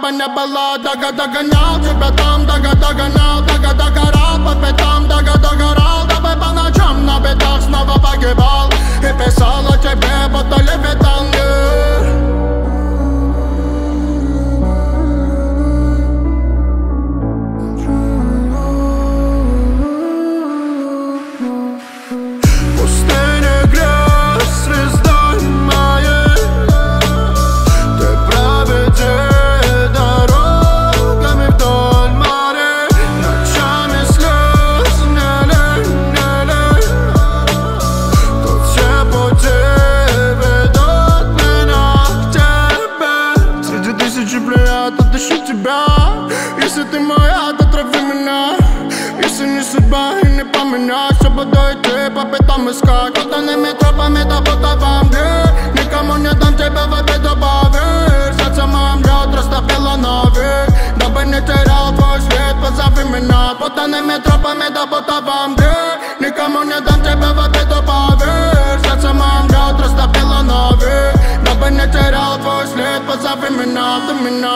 бы не было, догонял тебя там, догонял, догорал по пятам, догорал, дабы по ночам на битах снова погибал и писал о тебе, будто левитал, отыщу тебя. Если ты моя, то трави меня. Если не судьба и не поменять, все буду идти по пятам искать. Путанными тропами, да будто во мне. Никому не дам тебя в обиду, поверь. Сердце моим лед растопило навек. Дабы не терял твой свет, позови меня. Путанными тропами, да будто во мне. Никому не дам тебя в обиду, поверь. Сердце моим лед растопило навек. Дабы не терял твой след, позови меня, ты меня.